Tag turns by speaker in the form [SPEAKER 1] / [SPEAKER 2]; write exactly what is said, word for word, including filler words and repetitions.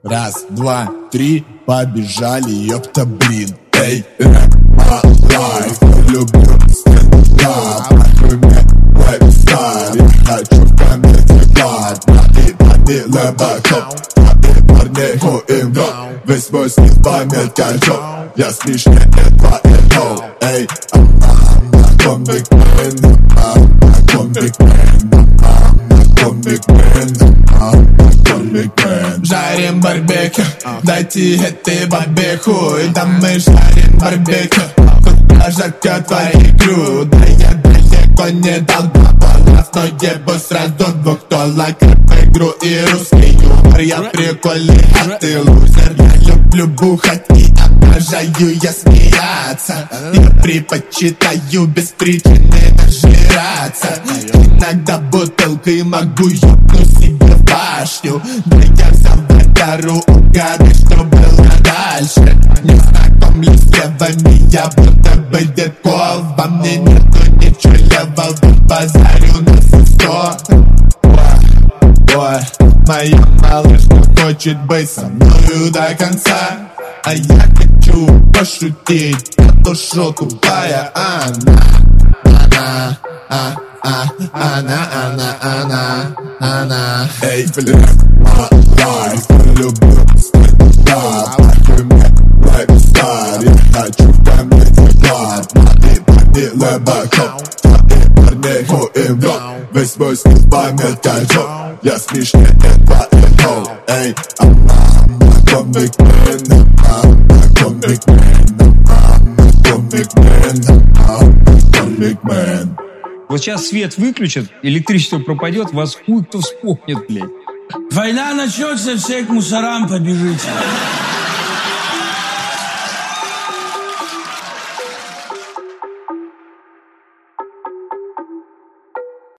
[SPEAKER 1] Раз, два, три, побежали, ёпта, блин. Эй, рэп, my life, люблю стендап. Нахуй мне веб-стар, я хочу в комедии клад. Мои парни лэбакоп, мои парни хуим-гоп. Весь мой стиль память качок, я смешнее этого эго. Эй, I'm a comic man, I'm a comic man, I'm a comic man, I'm a comic man. Жарим барбекю, дайте этой бабе хуй. Да мы жарим барбекю, хоть жарко твои крю. Да я далеко не долбоеб, но ебу сразу двух долларов в игру и русский юмор. Я прикольный, а ты лузер. Я люблю бухать и обожаю я смеяться. Я предпочитаю без причины нажираться. Иногда бутылкой могу ёбнуть себе в башню. Да я взял вторую угады, что было дальше. Не знакомлюсь с левыми, я будто бы Дедпол. Во мне нету ничего левого, базарю на все сто. Ой, моя малышка хочет быть со мною до конца. А я хочу пошутить, эту шутку тупая она. Она, а, а, она, она, она, она. Эй, блин, my life, люблю стендап. Нахуй мне веб-стар, я хочу в комедии клад. Мои парни лэбакоп, мои парни хуим-гоп. Весь мой стиль память качок, я смешнее этого эго. Эй, I'm a comic man, I'm a comic man, I'm a comic man, I'm a comic man.
[SPEAKER 2] Вот сейчас свет выключат, электричество пропадет, вас хуй кто вспомнит, блядь.
[SPEAKER 3] Война начнется, все к мусорам побежите.